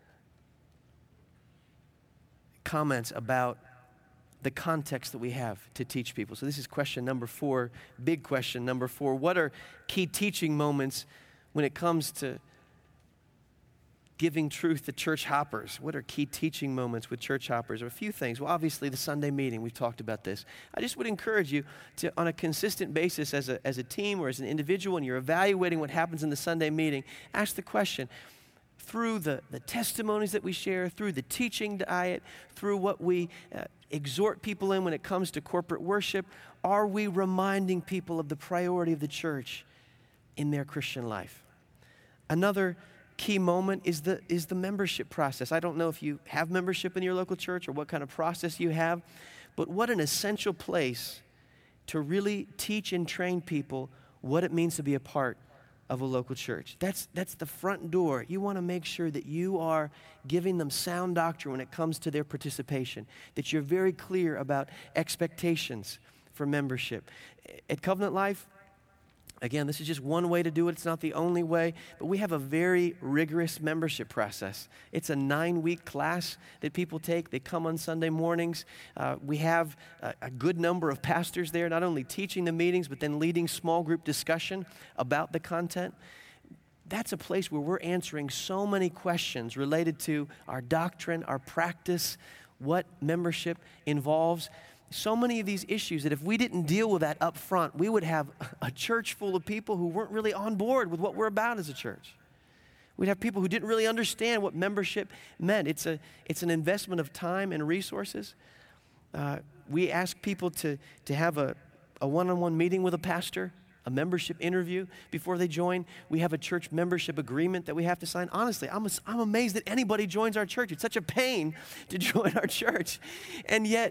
comments about the context that we have to teach people. So this is question number four, big question number four. What are key teaching moments when it comes to giving truth to church hoppers? What are key teaching moments with church hoppers? Or a few things. Well, obviously the Sunday meeting, we've talked about this. I just would encourage you to, on a consistent basis as a, as a team or as an individual, and you're evaluating what happens in the Sunday meeting, ask the question, through the, the testimonies that we share, through the teaching diet, through what we uh, exhort people in when it comes to corporate worship, are we reminding people of the priority of the church in their Christian life? Another key moment is the is the membership process. I don't know if you have membership in your local church or what kind of process you have, but what an essential place to really teach and train people what it means to be a part of a local church. That's that's the front door. You want to make sure that you are giving them sound doctrine when it comes to their participation, that you're very clear about expectations for membership. At Covenant Life, again, this is just one way to do it. It's not the only way, but we have a very rigorous membership process. It's a nine-week class that people take. They come on Sunday mornings. Uh, we have a, a good number of pastors there, not only teaching the meetings, but then leading small group discussion about the content. That's a place where we're answering so many questions related to our doctrine, our practice, what membership involves. So many of these issues that if we didn't deal with that up front, we would have a church full of people who weren't really on board with what we're about as a church. We'd have people who didn't really understand what membership meant. It's a it's an investment of time and resources. Uh, we ask people to, to have a, a one-on-one meeting with a pastor, a membership interview before they join. We have a church membership agreement that we have to sign. Honestly, I'm, I'm amazed that anybody joins our church. It's such a pain to join our church. And yet,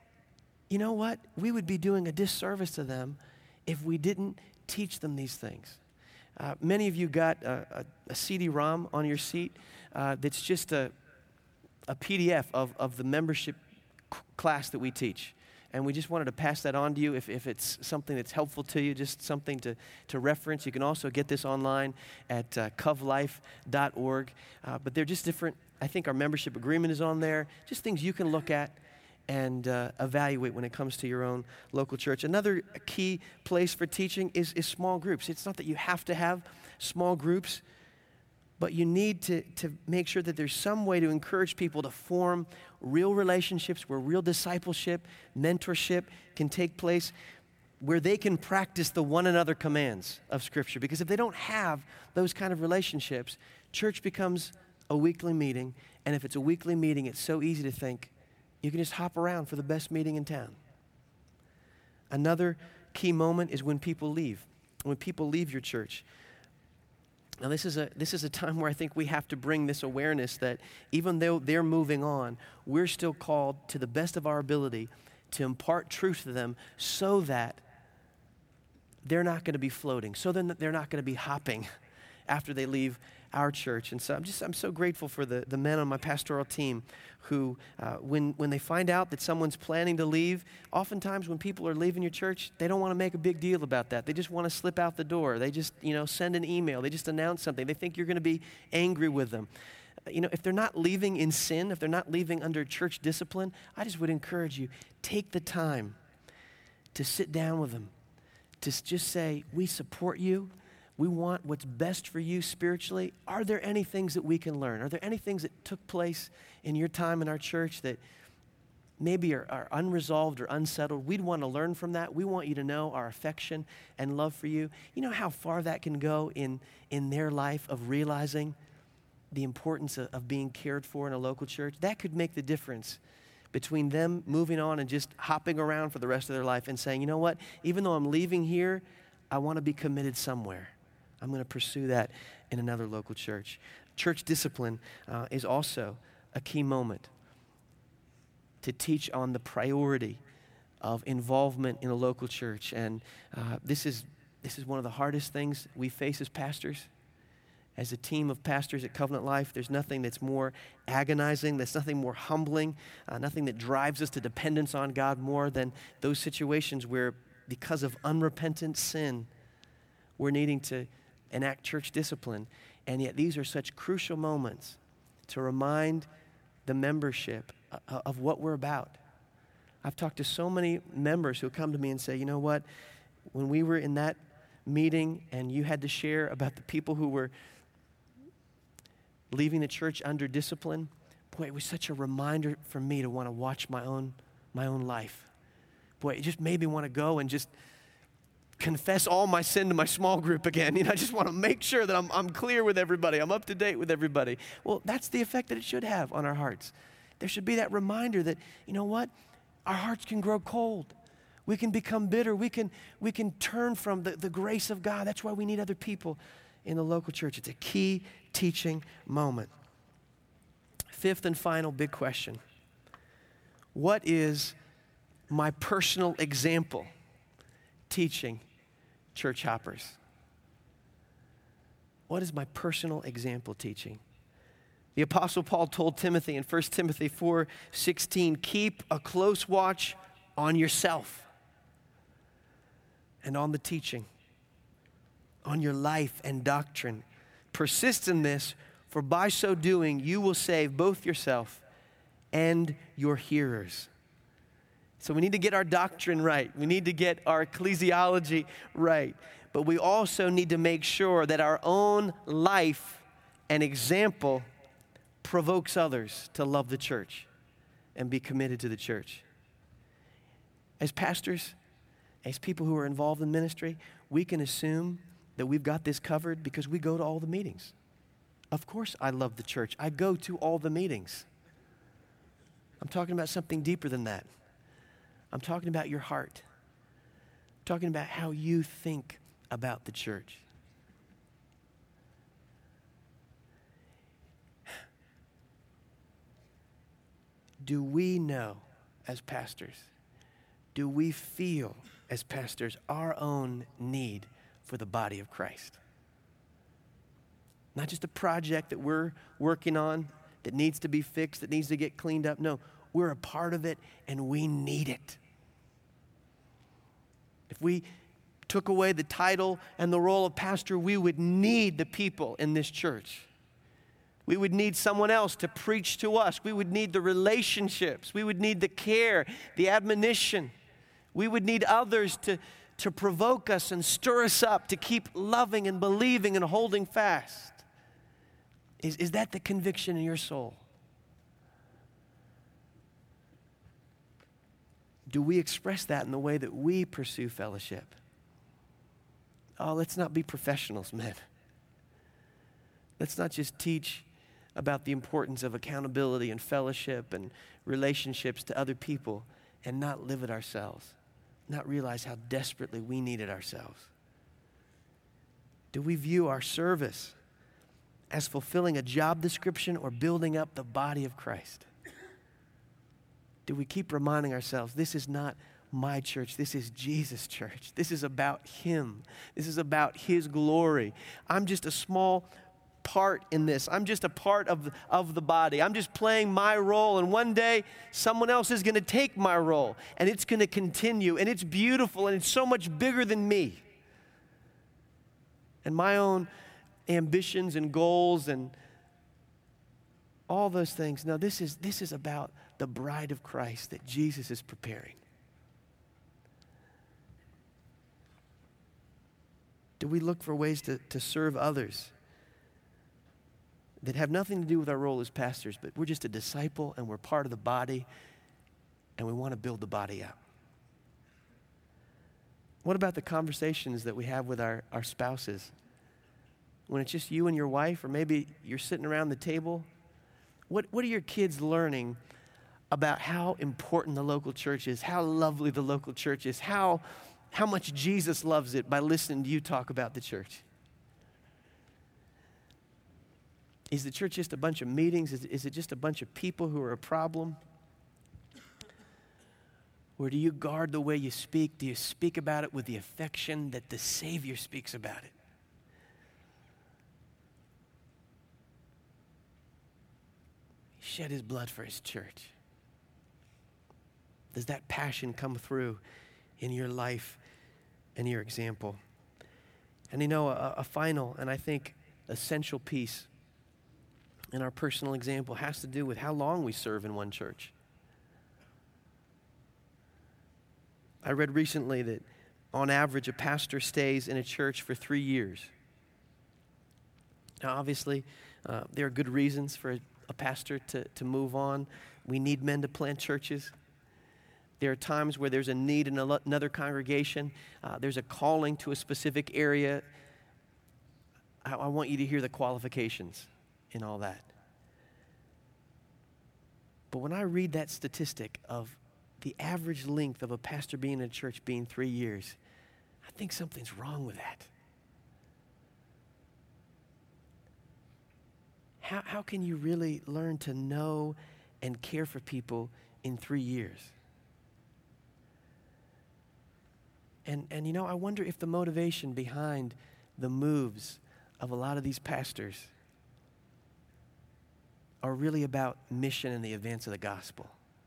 you know what? We would be doing a disservice to them if we didn't teach them these things. Uh, many of you got a, a, a C D ROM on your seat uh, that's just a, a P D F of, of the membership c- class that we teach. And we just wanted to pass that on to you if, if it's something that's helpful to you, just something to, to reference. You can also get this online at uh, cov life dot org. Uh, but they're just different. I think our membership agreement is on there. Just things you can look at and uh, evaluate when it comes to your own local church. Another key place for teaching is, is small groups. It's not that you have to have small groups, but you need to, to make sure that there's some way to encourage people to form real relationships where real discipleship, mentorship can take place, where they can practice the one another commands of Scripture. Because if they don't have those kind of relationships, church becomes a weekly meeting. And if it's a weekly meeting, it's so easy to think, you can just hop around for the best meeting in town. Another key moment is when people leave. When people leave your church. Now, this is a this is a time where I think we have to bring this awareness that even though they're moving on, we're still called to the best of our ability to impart truth to them so that they're not going to be floating, so that they're not going to be hopping after they leave our church. And so I'm just I'm so grateful for the, the men on my pastoral team who, uh, when, when they find out that someone's planning to leave, oftentimes when people are leaving your church, they don't want to make a big deal about that. They just want to slip out the door. They just, you know, send an email. They just announce something. They think you're going to be angry with them. You know, if they're not leaving in sin, if they're not leaving under church discipline, I just would encourage you, take the time to sit down with them, to just say, we support you. We want what's best for you spiritually. Are there any things that we can learn? Are there any things that took place in your time in our church that maybe are, are unresolved or unsettled? We'd want to learn from that. We want you to know our affection and love for you. You know how far that can go in, in their life of realizing the importance of, of being cared for in a local church? That could make the difference between them moving on and just hopping around for the rest of their life and saying, you know what, even though I'm leaving here, I want to be committed somewhere. I'm going to pursue that in another local church. Church discipline uh, is also a key moment to teach on the priority of involvement in a local church. And uh, this is this is one of the hardest things we face as pastors. As a team of pastors at Covenant Life, there's nothing that's more agonizing, there's nothing more humbling, uh, nothing that drives us to dependence on God more than those situations where, because of unrepentant sin, we're needing to enact church discipline. And yet these are such crucial moments to remind the membership uh, of what we're about. I've talked to so many members who come to me and say, you know what, when we were in that meeting and you had to share about the people who were leaving the church under discipline, boy, it was such a reminder for me to want to watch my own my own life. Boy, it just made me want to go and just confess all my sin to my small group again. You know, I just want to make sure that I'm, I'm clear with everybody. I'm up to date with everybody. Well, that's the effect that it should have on our hearts. There should be that reminder that, you know what? Our hearts can grow cold. We can become bitter. We can, we can turn from the, the grace of God. That's why we need other people in the local church. It's a key teaching moment. Fifth and final big question. What is my personal example teaching church hoppers? What is my personal example teaching? The Apostle Paul told Timothy in First Timothy four sixteen, keep a close watch on yourself and on the teaching, on your life and doctrine. Persist in this, for by so doing you will save both yourself and your hearers. So we need to get our doctrine right. We need to get our ecclesiology right. But we also need to make sure that our own life and example provokes others to love the church and be committed to the church. As pastors, as people who are involved in ministry, we can assume that we've got this covered because we go to all the meetings. Of course I love the church. I go to all the meetings. I'm talking about something deeper than that. I'm talking about your heart. I'm talking about how you think about the church. Do we know as pastors, do we feel as pastors our own need for the body of Christ? Not just a project that we're working on that needs to be fixed, that needs to get cleaned up. No, we're a part of it, and we need it. If we took away the title and the role of pastor, we would need the people in this church. We would need someone else to preach to us. We would need the relationships. We would need the care, the admonition. We would need others to, to provoke us and stir us up to keep loving and believing and holding fast. Is, is that the conviction in your soul? Do we express that in the way that we pursue fellowship? Oh, let's not be professionals, man. Let's not just teach about the importance of accountability and fellowship and relationships to other people and not live it ourselves, not realize how desperately we need it ourselves. Do we view our service as fulfilling a job description or building up the body of Christ? Do we keep reminding ourselves, this is not my church, this is Jesus' church. This is about Him. This is about His glory. I'm just a small part in this. I'm just a part of the, of the body. I'm just playing my role, and one day someone else is going to take my role, and it's going to continue, and it's beautiful, and it's so much bigger than me. And my own ambitions and goals and all those things. No, this is, this is about the bride of Christ that Jesus is preparing. Do we look for ways to, to serve others that have nothing to do with our role as pastors, but we're just a disciple and we're part of the body and we want to build the body up? What about the conversations that we have with our, our spouses? When it's just you and your wife, or maybe you're sitting around the table, what, what are your kids learning about how important the local church is, how lovely the local church is, how, how much Jesus loves it by listening to you talk about the church? Is the church just a bunch of meetings? Is, is it just a bunch of people who are a problem? Or do you guard the way you speak? Do you speak about it with the affection that the Savior speaks about it? He shed His blood for His church. Does that passion come through in your life and your example? And you know, a, a final and I think essential piece in our personal example has to do with how long we serve in one church. I read recently that on average a pastor stays in a church for three years. Now obviously uh, there are good reasons for a, a pastor to, to move on. We need men to plant churches. There are times where there's a need in a, another congregation. Uh, there's a calling to a specific area. I, I want you to hear the qualifications in all that. But when I read that statistic of the average length of a pastor being in a church being three years, I think something's wrong with that. How, how can you really learn to know and care for people in three years? And, and you know, I wonder if the motivation behind the moves of a lot of these pastors are really about mission and the advance of the gospel.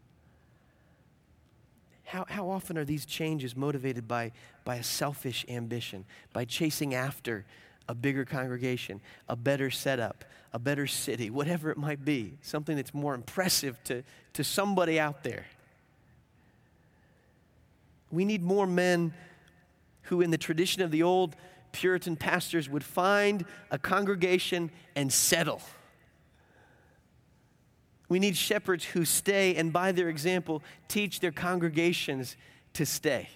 How, how often are these changes motivated by, by a selfish ambition, by chasing after a bigger congregation, a better setup, a better city, whatever it might be, something that's more impressive to, to somebody out there? We need more men who, in the tradition of the old Puritan pastors, would find a congregation and settle. We need shepherds who stay and, by their example, teach their congregations to stay.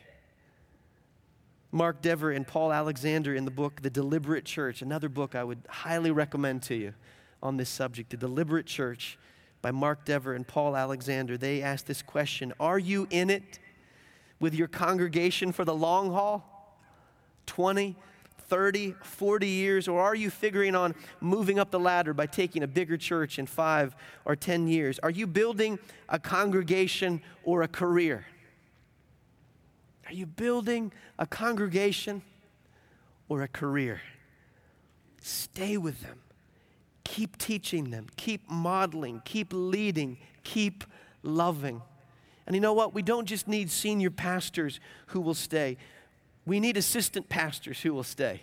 Mark Dever and Paul Alexander in the book The Deliberate Church, another book I would highly recommend to you on this subject, The Deliberate Church by Mark Dever and Paul Alexander. They ask this question: are you in it with your congregation for the long haul? twenty, thirty, forty years? Or are you figuring on moving up the ladder by taking a bigger church in five or ten years? Are you building a congregation or a career? Are you building a congregation or a career? Stay with them. Keep teaching them, keep modeling, keep leading, keep loving. And you know what? We don't just need senior pastors who will stay. We need assistant pastors who will stay.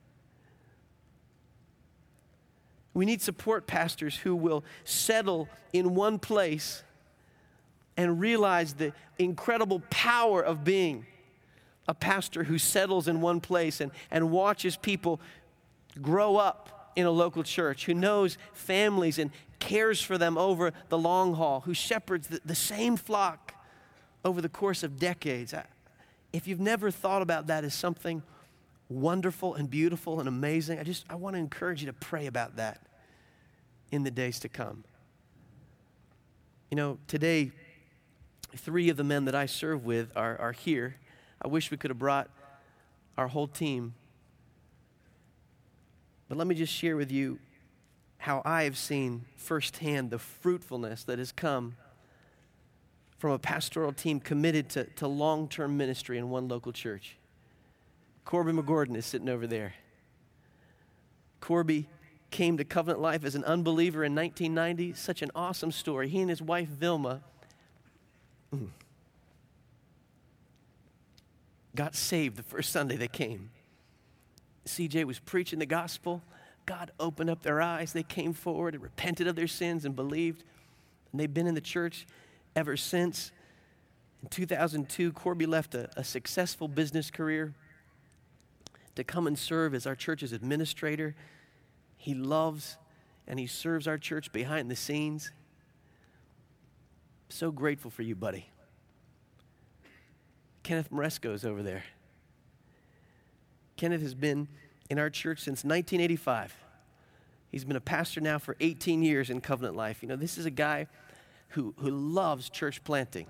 We need support pastors who will settle in one place and realize the incredible power of being a pastor who settles in one place and, and watches people grow up in a local church, who knows families and cares for them over the long haul, who shepherds the, the same flock over the course of decades. I, if you've never thought about that as something wonderful and beautiful and amazing, I just I want to encourage you to pray about that in the days to come. You know, today, three of the men that I serve with are, are here. I wish we could have brought our whole team. But let me just share with you how I have seen firsthand the fruitfulness that has come from a pastoral team committed to, to long-term ministry in one local church. Corby McGordon is sitting over there. Corby came to Covenant Life as an unbeliever in nineteen ninety. Such an awesome story. He and his wife, Vilma, got saved the first Sunday they came. C J was preaching the gospel. God opened up their eyes. They came forward and repented of their sins and believed. And they've been in the church ever since. In two thousand two, Corby left a, a successful business career to come and serve as our church's administrator. He loves and he serves our church behind the scenes. So grateful for you, buddy. Kenneth Maresco is over there. Kenneth has been in our church since nineteen eighty-five. He's been a pastor now for eighteen years in Covenant Life. You know, this is a guy who, who loves church planting.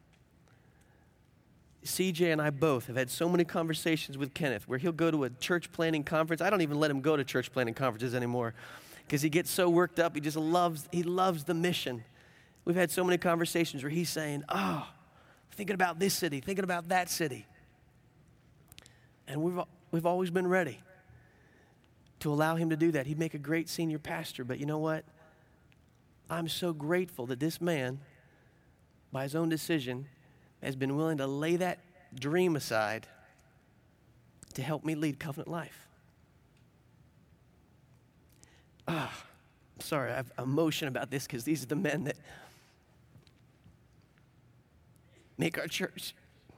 C J and I both have had so many conversations with Kenneth where he'll go to a church planting conference. I don't even let him go to church planting conferences anymore because he gets so worked up. He just loves, he loves the mission. We've had so many conversations where he's saying, oh, thinking about this city, thinking about that city. And we've, we've always been ready to allow him to do that. He'd make a great senior pastor, but you know what? I'm so grateful that this man, by his own decision, has been willing to lay that dream aside to help me lead Covenant Life. Ah, I'm sorry, I have emotion about this because these are the men that make our church.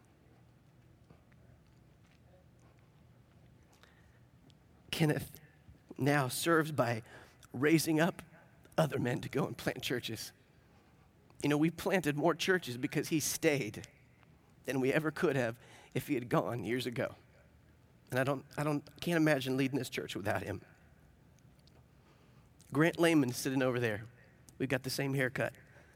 Kenneth now serves by raising up other men to go and plant churches. You know, we planted more churches because he stayed than we ever could have if he had gone years ago. And I don't, I don't, can't imagine leading this church without him. Grant Lehman is sitting over there. We've got the same haircut.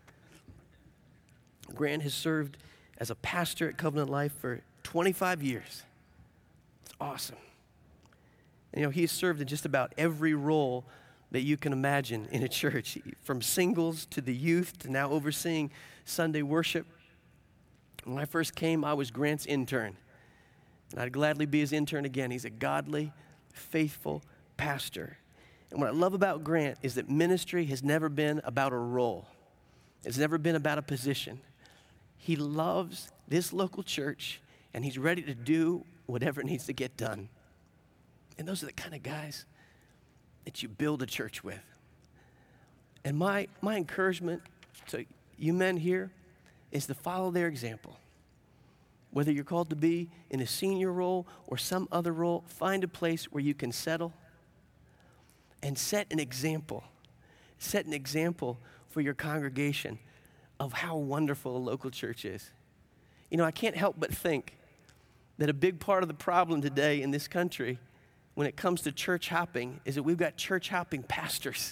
Grant has served as a pastor at Covenant Life for twenty-five years. It's awesome. And, you know, he's served in just about every role that you can imagine in a church, from singles to the youth to now overseeing Sunday worship. When I first came, I was Grant's intern, and I'd gladly be his intern again. He's a godly, faithful pastor. And what I love about Grant is that ministry has never been about a role. It's never been about a position. He loves this local church, and he's ready to do whatever needs to get done. And those are the kind of guys that you build a church with. And my, my encouragement to you men here is to follow their example. Whether you're called to be in a senior role or some other role, find a place where you can settle and set an example. Set an example for your congregation of how wonderful a local church is. You know, I can't help but think that a big part of the problem today in this country when it comes to church hopping is that we've got church hopping pastors.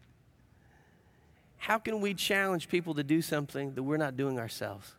How can we challenge people to do something that we're not doing ourselves?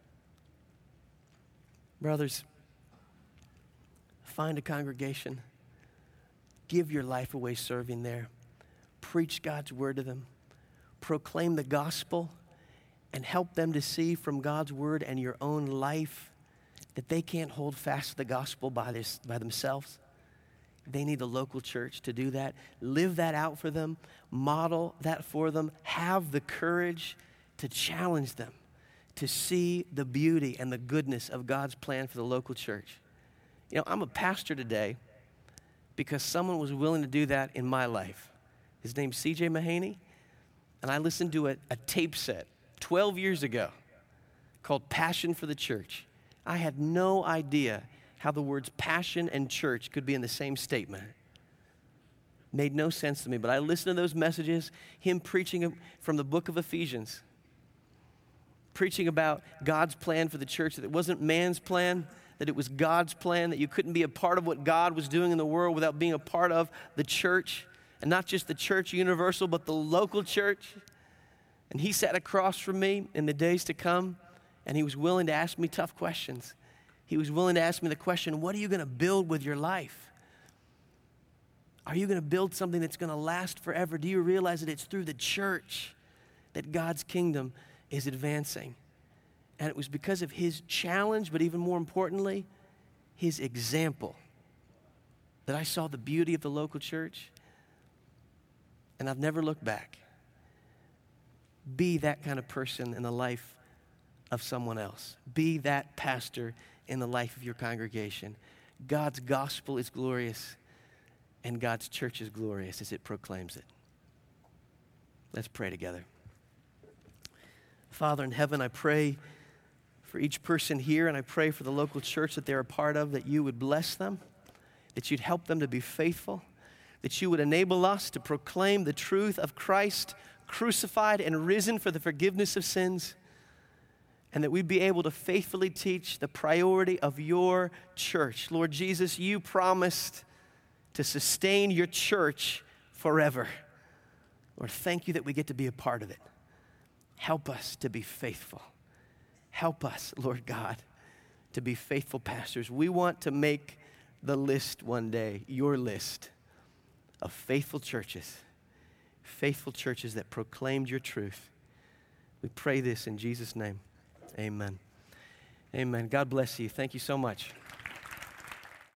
Brothers, find a congregation. Give your life away serving there. Preach God's word to them. Proclaim the gospel and help them to see from God's word and your own life that they can't hold fast to the gospel by, this, by themselves. They need a local church to do that. Live that out for them. Model that for them. Have the courage to challenge them to see the beauty and the goodness of God's plan for the local church. You know, I'm a pastor today because someone was willing to do that in my life. His name's C J Mahaney, and I listened to a, a tape set twelve years ago called Passion for the Church. I had no idea how the words passion and church could be in the same statement. Made no sense to me, but I listened to those messages, him preaching from the book of Ephesians, preaching about God's plan for the church, that it wasn't man's plan, that it was God's plan, that you couldn't be a part of what God was doing in the world without being a part of the church, and not just the church universal, but the local church. And he sat across from me in the days to come, and he was willing to ask me tough questions. He was willing to ask me the question, what are you going to build with your life? Are you going to build something that's going to last forever? Do you realize that it's through the church that God's kingdom is advancing? And it was because of his challenge, but even more importantly, his example, that I saw the beauty of the local church, and I've never looked back. Be that kind of person in the life of someone else. Be that pastor in the life of your congregation. God's gospel is glorious, and God's church is glorious as it proclaims it. Let's pray together. Father in heaven, I pray for each person here, and I pray for the local church that they're a part of, that you would bless them, that you'd help them to be faithful, that you would enable us to proclaim the truth of Christ crucified and risen for the forgiveness of sins, and that we'd be able to faithfully teach the priority of your church. Lord Jesus, you promised to sustain your church forever. Lord, thank you that we get to be a part of it. Help us to be faithful. Help us, Lord God, to be faithful pastors. We want to make the list one day, your list of faithful churches, faithful churches that proclaimed your truth. We pray this in Jesus' name. Amen. Amen. God bless you. Thank you so much.